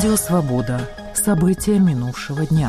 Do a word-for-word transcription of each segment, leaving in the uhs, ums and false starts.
Радио «Свобода». События минувшего дня.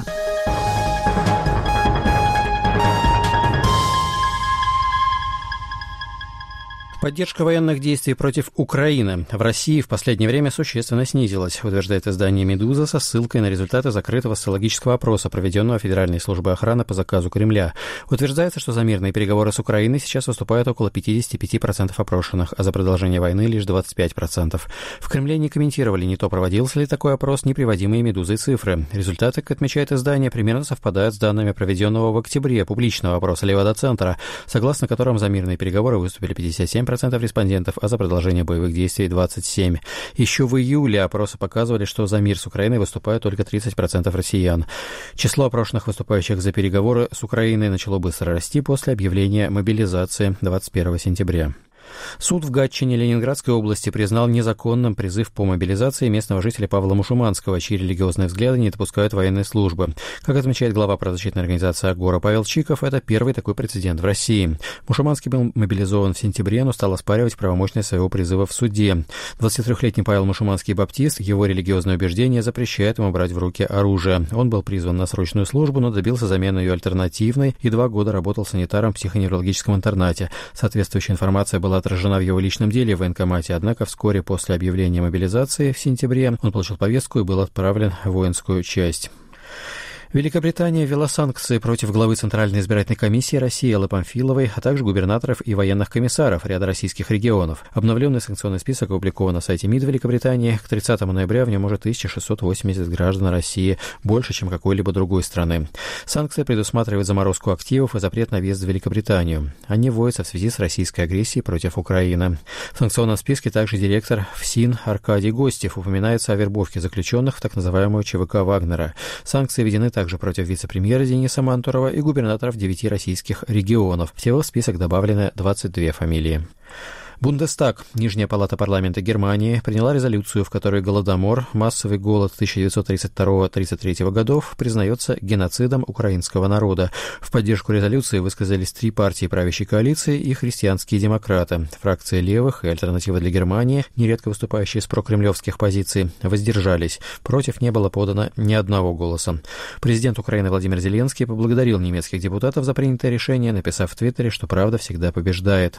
Поддержка военных действий против Украины в России в последнее время существенно снизилась, утверждает издание «Медуза» со ссылкой на результаты закрытого социологического опроса, проведенного Федеральной службой охраны по заказу Кремля. Утверждается, что за мирные переговоры с Украиной сейчас выступает около пятьдесят пять процентов опрошенных, а за продолжение войны лишь двадцать пять процентов. В Кремле не комментировали ни то, проводился ли такой опрос, ни приводимые «Медузой» цифры. Результаты, как отмечает издание, примерно совпадают с данными проведенного в октябре публичного опроса Левада-центра, согласно которым за мирные переговоры выступили пятьдесят семь процентов респондентов, а за продолжение боевых действий двадцать семь процентов. Еще в июле опросы показывали, что за мир с Украиной выступают только тридцать процентов россиян. Число опрошенных, выступающих за переговоры с Украиной, начало быстро расти после объявления мобилизации двадцать первого сентября. Суд в Гатчине Ленинградской области признал незаконным призыв по мобилизации местного жителя Павла Мушуманского, чьи религиозные взгляды не допускают военной службы. Как отмечает глава правозащитной организации «Агора» Павел Чиков, это первый такой прецедент в России. Мушуманский был мобилизован в сентябре, но стал оспаривать правомощность своего призыва в суде. двадцатитрёхлетний Павел Мушуманский баптист, его религиозное убеждение запрещает ему брать в руки оружие. Он был призван на срочную службу, но добился замены ее альтернативной и два года работал санитаром в психоневрологическом интернате. Соответствующая информация была отражена в его личном деле в военкомате, однако вскоре после объявления мобилизации в сентябре он получил повестку и был отправлен в воинскую часть. Великобритания ввела санкции против главы Центральной избирательной комиссии России Аллы Памфиловой, а также губернаторов и военных комиссаров ряда российских регионов. Обновленный санкционный список опубликован на сайте МИД Великобритании. К тридцатому ноября в нем уже тысяча шестьсот восемьдесят граждан России, больше, чем какой-либо другой страны. Санкции предусматривают заморозку активов и запрет на въезд в Великобританию. Они вводятся в связи с российской агрессией против Украины. В санкционном списке также директор ФСИН Аркадий Гостев. Упоминается о вербовке заключенных в так называемую ЧВК Вагнера. Санкции введены также также против вице-премьера Дениса Мантурова и губернаторов девяти российских регионов. Всего в список добавлены двадцать две фамилии. Бундестаг, Нижняя палата парламента Германии, приняла резолюцию, в которой Голодомор, массовый голод тысяча девятьсот тридцать второго — тридцать третьего годов, признается геноцидом украинского народа. В поддержку резолюции высказались три партии правящей коалиции и христианские демократы. Фракции левых и Альтернатива для Германии, нередко выступающие с прокремлевских позиций, воздержались. Против не было подано ни одного голоса. Президент Украины Владимир Зеленский поблагодарил немецких депутатов за принятое решение, написав в Твиттере, что правда всегда побеждает.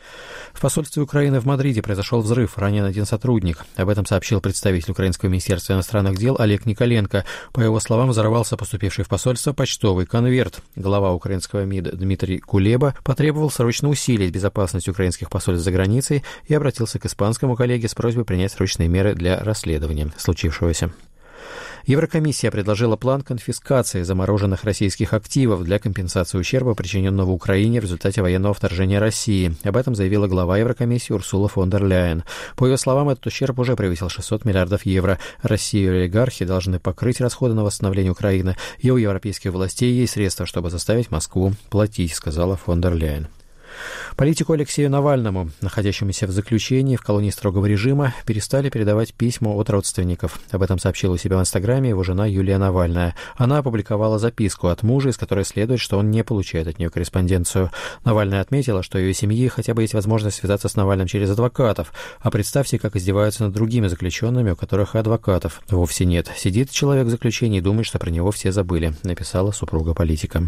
В посольстве Украины в Мадриде произошел взрыв, ранен один сотрудник. Об этом сообщил представитель Украинского министерства иностранных дел Олег Николенко. По его словам, взорвался поступивший в посольство почтовый конверт. Глава украинского МИД Дмитрий Кулеба потребовал срочно усилить безопасность украинских посольств за границей и обратился к испанскому коллеге с просьбой принять срочные меры для расследования случившегося. Еврокомиссия предложила план конфискации замороженных российских активов для компенсации ущерба, причиненного Украине в результате военного вторжения России. Об этом заявила глава Еврокомиссии Урсула фон дер Ляйен. По ее словам, этот ущерб уже превысил шестьсот миллиардов евро. Россия и олигархи должны покрыть расходы на восстановление Украины, и у европейских властей есть средства, чтобы заставить Москву платить, сказала фон дер Ляйен. Политику Алексею Навальному, находящемуся в заключении в колонии строгого режима, перестали передавать письма от родственников. Об этом сообщила у себя в Инстаграме его жена Юлия Навальная. Она опубликовала записку от мужа, из которой следует, что он не получает от нее корреспонденцию. Навальная отметила, что ее семье хотя бы есть возможность связаться с Навальным через адвокатов. А представьте, как издеваются над другими заключенными, у которых адвокатов вовсе нет. Сидит человек в заключении и думает, что про него все забыли, написала супруга политика.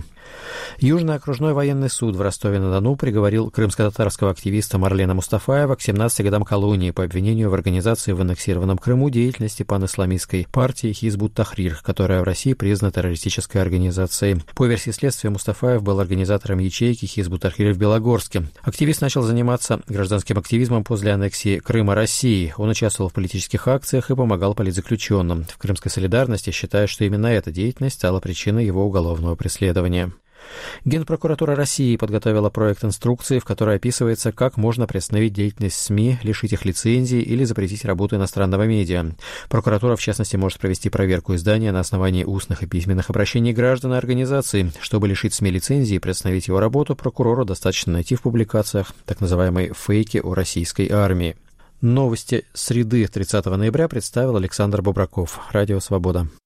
Южный окружной военный суд в Ростове-на-Дону приговорил крымско-татарского активиста Марлена Мустафаева к семнадцати годам колонии по обвинению в организации в аннексированном Крыму деятельности панисламистской партии Хизбут-Тахрир, которая в России признана террористической организацией. По версии следствия, Мустафаев был организатором ячейки Хизбут-Тахрир в Белогорске. Активист начал заниматься гражданским активизмом после аннексии Крыма России. Он участвовал в политических акциях и помогал политзаключенным. В Крымской солидарности считают, что именно эта деятельность стала причиной его уголовного преследования. Генпрокуратура России подготовила проект инструкции, в которой описывается, как можно приостановить деятельность СМИ, лишить их лицензии или запретить работу иностранного медиа. Прокуратура, в частности, может провести проверку издания на основании устных и письменных обращений граждан и организаций. Чтобы лишить СМИ лицензии и приостановить его работу, прокурору достаточно найти в публикациях так называемые фейки о российской армии. Новости среды тридцатого ноября представил Александр Бобраков. Радио «Свобода».